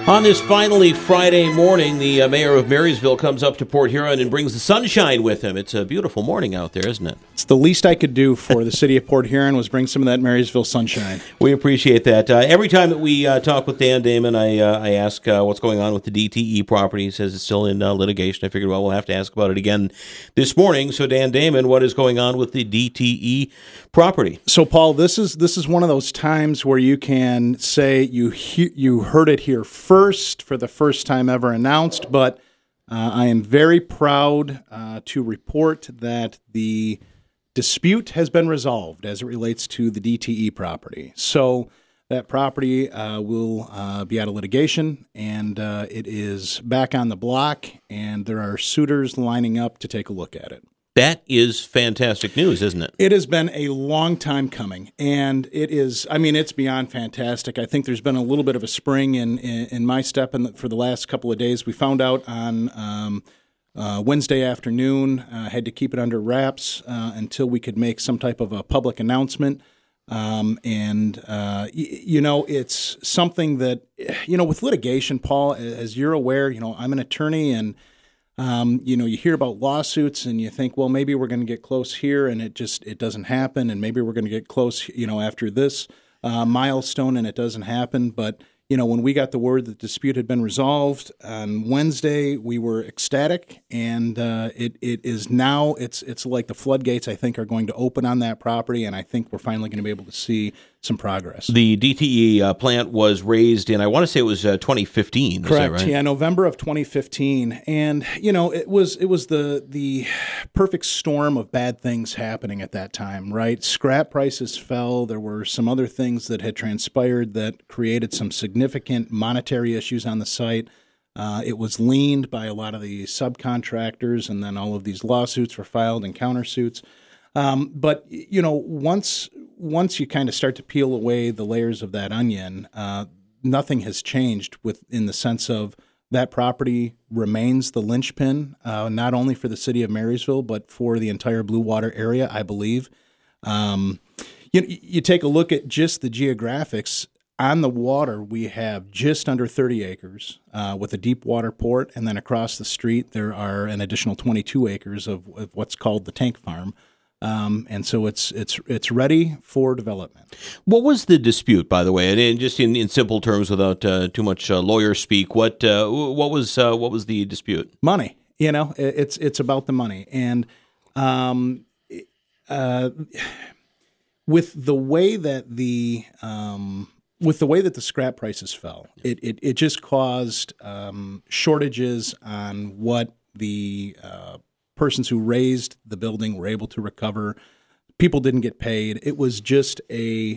On this finally Friday morning, the mayor of Marysville comes up to Port Huron and brings the sunshine with him. It's a beautiful morning out there, isn't it? It's the least I could do for the city of Port Huron was bring some of that Marysville sunshine. We appreciate that. Every time that we talk with Dan Damon, I ask what's going on with the DTE property. He says it's still in litigation. I figured, well, we'll have to ask about it again this morning. So, Dan Damon, what is going on with the DTE property? So, Paul, this is one of those times where you can say you heard it here first for the first time ever announced, but I am very proud to report that the dispute has been resolved as it relates to the DTE property. So that property will be out of litigation, and it is back on the block, and there are suitors lining up to take a look at it. That is fantastic news, isn't it? It has been a long time coming, and it's beyond fantastic. I think there's been a little bit of a spring in my step for the last couple of days. We found out on Wednesday afternoon, had to keep it under wraps until we could make some type of a public announcement. It's something that, with litigation, Paul, as you're aware, I'm an attorney, and you hear about lawsuits and you think, well, maybe we're going to get close here, and it doesn't happen, and maybe we're going to get close, after this milestone, and it doesn't happen. But when we got the word that the dispute had been resolved on Wednesday, we were ecstatic, and it is now it's like the floodgates, I think, are going to open on that property, and I think we're finally going to be able to see some progress. The DTE plant was raised in, I want to say it was 2015. Correct. Is that right? Yeah, November of 2015, and it was the perfect storm of bad things happening at that time. Right, scrap prices fell. There were some other things that had transpired that created some significant monetary issues on the site. It was leaned by a lot of the subcontractors, and then all of these lawsuits were filed and countersuits. But once you kind of start to peel away the layers of that onion, nothing has changed in the sense of that property remains the linchpin, not only for the city of Marysville, but for the entire Blue Water area, I believe. You take a look at just the geographics. On the water, we have just under 30 acres with a deep water port, and then across the street there are an additional 22 acres of what's called the tank farm. And so it's ready for development. What was the dispute, by the way? And just in simple terms, without too much lawyer speak, what was the dispute? Money. It's about the money, and with the way that the scrap prices fell, it just caused shortages on what the persons who raised the building were able to recover. People didn't get paid. It was just it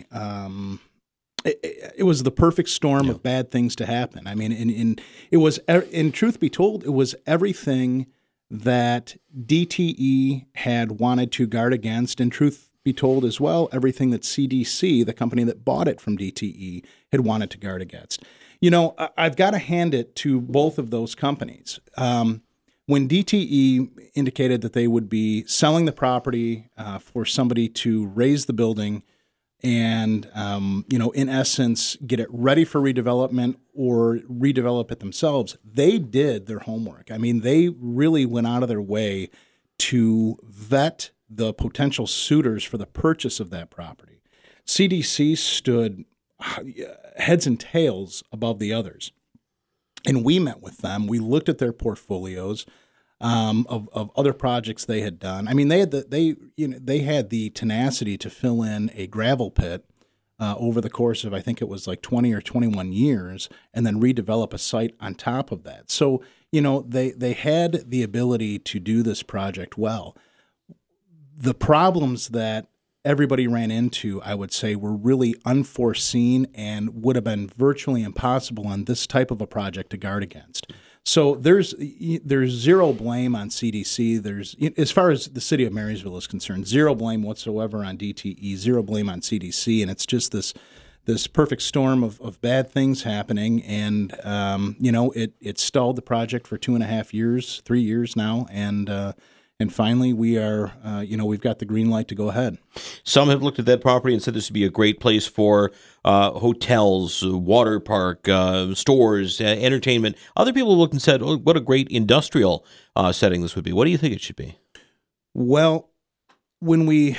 was the perfect storm of bad things to happen. I mean, in truth be told, it was everything that DTE had wanted to guard against. In truth be told as well, everything that CDC, the company that bought it from DTE, had wanted to guard against. I've got to hand it to both of those companies. When DTE indicated that they would be selling the property for somebody to raise the building and, in essence, get it ready for redevelopment or redevelop it themselves, they did their homework. I mean, they really went out of their way to vet the potential suitors for the purchase of that property. CDC stood heads and tails above the others. And we met with them. We looked at their portfolios of other projects they had done. I mean, they had the tenacity to fill in a gravel pit over the course of, I think it was like 20 or 21 years, and then redevelop a site on top of that. So they had the ability to do this project well. The problems that everybody ran into, I would say, were really unforeseen and would have been virtually impossible on this type of a project to guard against. So there's zero blame on CDC. There's, as far as the city of Marysville is concerned, zero blame whatsoever on DTE, zero blame on CDC, and it's just this perfect storm of bad things happening. And it stalled the project for 2.5 years, 3 years now, and And finally, we are, we've got the green light to go ahead. Some have looked at that property and said this would be a great place for hotels, water park, stores, entertainment. Other people have looked and said, oh, what a great industrial setting this would be. What do you think it should be? Well, let me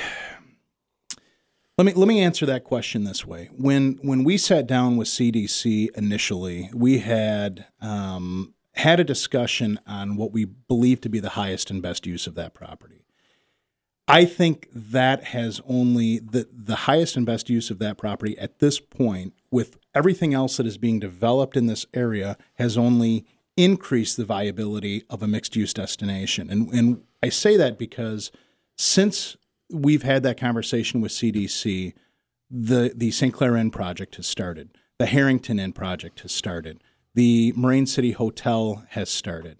answer that question this way. When we sat down with CDC initially, we had a discussion on what we believe to be the highest and best use of that property. I think that has only the highest and best use of that property at this point, with everything else that is being developed in this area, has only increased the viability of a mixed-use destination. And I say that because since we've had that conversation with CDC, the St. Clair Inn project has started. The Harrington Inn project has started. The Moraine City Hotel has started.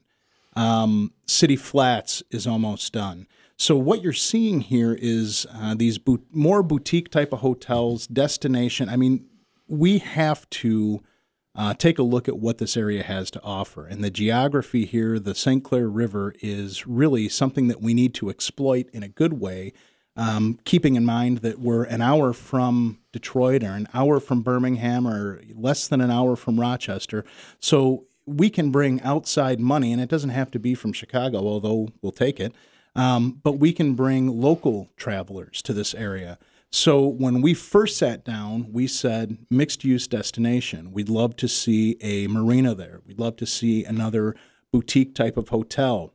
City Flats is almost done. So what you're seeing here is these more boutique type of hotels, destination. I mean, we have to take a look at what this area has to offer. And the geography here, the St. Clair River, is really something that we need to exploit in a good way, keeping in mind that we're an hour from Detroit or an hour from Birmingham or less than an hour from Rochester. So we can bring outside money, and it doesn't have to be from Chicago, although we'll take it, but we can bring local travelers to this area. So when we first sat down, we said mixed-use destination. We'd love to see a marina there. We'd love to see another boutique type of hotel,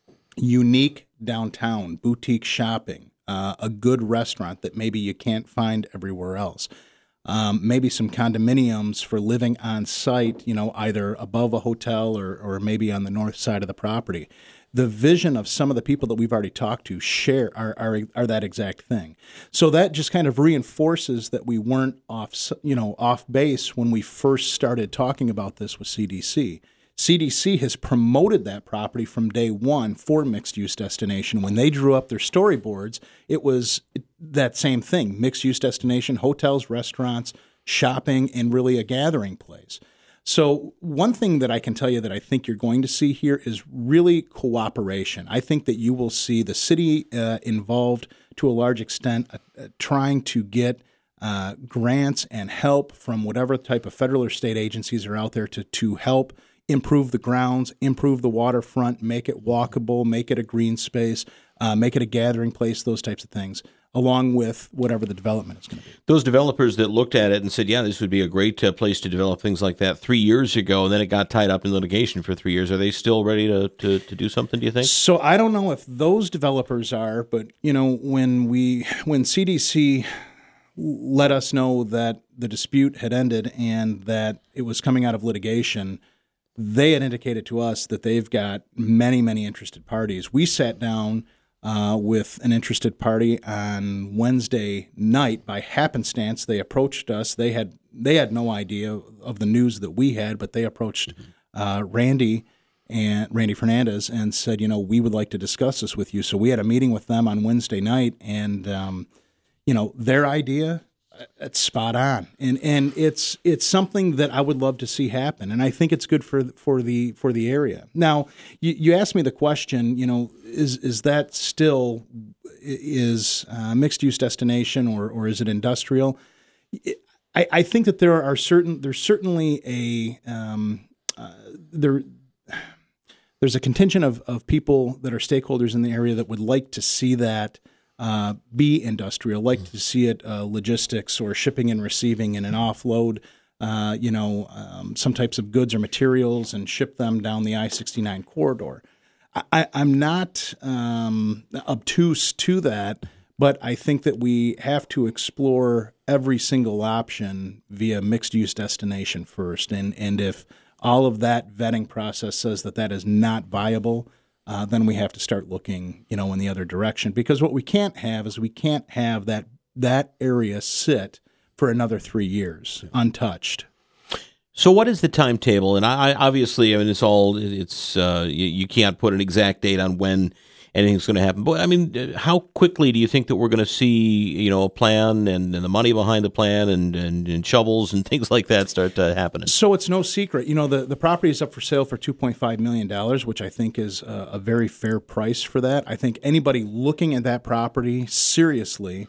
unique downtown, boutique shopping, a good restaurant that maybe you can't find everywhere else. Maybe some condominiums for living on site, either above a hotel or maybe on the north side of the property. The vision of some of the people that we've already talked to are that exact thing. So that just kind of reinforces that we weren't off base when we first started talking about this with CDC. CDC has promoted that property from day one for mixed-use destination. When they drew up their storyboards, it was that same thing, mixed-use destination, hotels, restaurants, shopping, and really a gathering place. So one thing that I can tell you that I think you're going to see here is really cooperation. I think that you will see the city involved to a large extent, trying to get grants and help from whatever type of federal or state agencies are out there to help improve the grounds, improve the waterfront, make it walkable, make it a green space, make it a gathering place, those types of things, along with whatever the development is going to be. Those developers that looked at it and said, yeah, this would be a great place to develop things like that 3 years ago, and then it got tied up in litigation for 3 years. Are they still ready to do something, do you think? So I don't know if those developers are, but when CDC let us know that the dispute had ended and that it was coming out of litigation, they had indicated to us that they've got many, many interested parties. We sat down with an interested party on Wednesday night. By happenstance, they approached us. They had no idea of the news that we had, but they approached Randy Fernandez and said, we would like to discuss this with you. So we had a meeting with them on Wednesday night, and their idea, it's spot on, and it's something that I would love to see happen, and I think it's good for the area. Now, you asked me the question, is that still mixed use destination or is it industrial? I think that there's certainly there's a contingent of people that are stakeholders in the area that would like to see that be industrial, like to see it logistics or shipping and receiving and an offload, some types of goods or materials and ship them down the I-69 corridor. I'm not obtuse to that, but I think that we have to explore every single option via mixed-use destination first. And if all of that vetting process says that is not viable, then we have to start looking, in the other direction. Because what we can't have is that area sit for another 3 years untouched. So what is the timetable? And I obviously, it's you can't put an exact date on when anything's going to happen. But I mean, how quickly do you think that we're going to see, a plan and the money behind the plan and shovels and things like that start happening? So it's no secret. The property is up for sale for $2.5 million, which I think is a very fair price for that. I think anybody looking at that property seriously,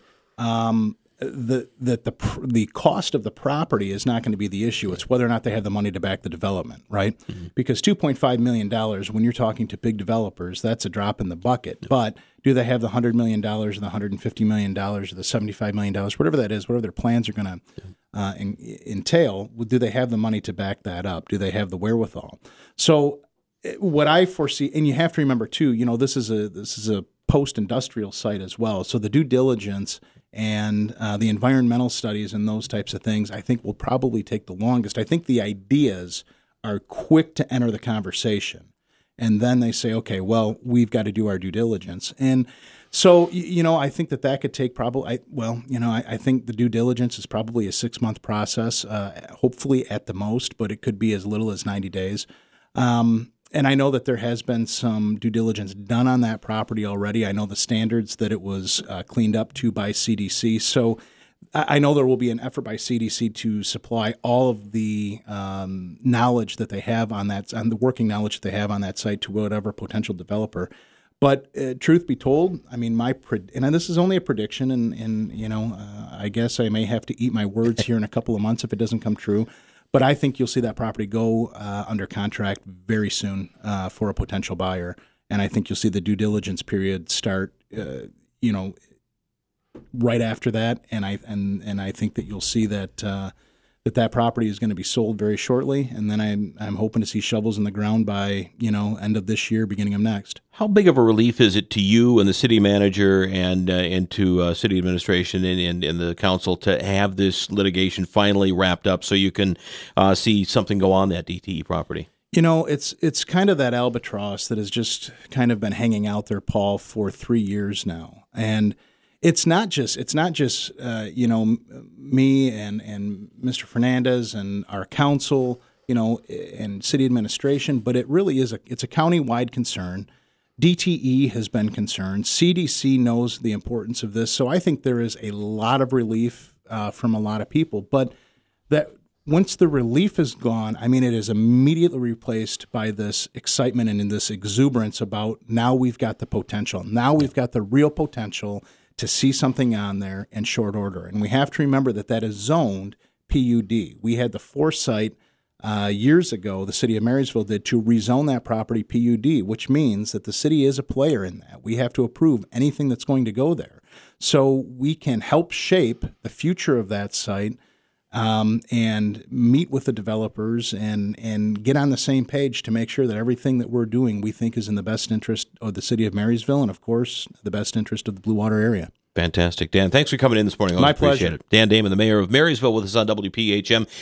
the cost of the property is not going to be the issue. It's whether or not they have the money to back the development, right? Mm-hmm. Because $2.5 million, when you're talking to big developers, that's a drop in the bucket. Yeah. But do they have the $100 million or the $150 million or the $75 million, whatever that is, whatever their plans are going to entail, do they have the money to back that up? Do they have the wherewithal? So what I foresee, and you have to remember too, this is a post-industrial site as well. So the due diligence and the environmental studies and those types of things, I think will probably take the longest. I think the ideas are quick to enter the conversation. And then they say, okay, well, we've got to do our due diligence. And so, I think that could take probably, I think the due diligence is probably a 6-month process, hopefully at the most, but it could be as little as 90 days. And I know that there has been some due diligence done on that property already. I know the standards that it was cleaned up to by CDC. So I know there will be an effort by CDC to supply all of the knowledge that they have on the working knowledge that they have on that site to whatever potential developer. But truth be told, I mean, and this is only a prediction, and I guess I may have to eat my words here in a couple of months if it doesn't come true. But I think you'll see that property go under contract very soon for a potential buyer, and I think you'll see the due diligence period start, right after that. And I think that you'll see that that property is going to be sold very shortly, and then I'm hoping to see shovels in the ground by end of this year, beginning of next. How big of a relief is it to you and the city manager and to city administration and the council to have this litigation finally wrapped up so you can see something go on that DTE property? It's kind of that albatross that has just kind of been hanging out there, Paul, for 3 years now, and It's not just me and Mr. Fernandez and our council, and city administration, but it really is it's a county-wide concern. DTE has been concerned. CDC knows the importance of this, so I think there is a lot of relief from a lot of people. But that once the relief is gone, I mean, it is immediately replaced by this excitement and in this exuberance about now we've got the potential. Now we've got the real potential to see something on there in short order. And we have to remember that is zoned PUD. We had the foresight years ago, the city of Marysville did, to rezone that property PUD, which means that the city is a player in that. We have to approve anything that's going to go there. So we can help shape the future of that site and meet with the developers and get on the same page to make sure that everything that we're doing we think is in the best interest of the city of Marysville and, of course, the best interest of the Blue Water area. Fantastic. Dan, thanks for coming in this morning. My pleasure. Appreciate it. Dan Damon, the mayor of Marysville, with us on WPHM.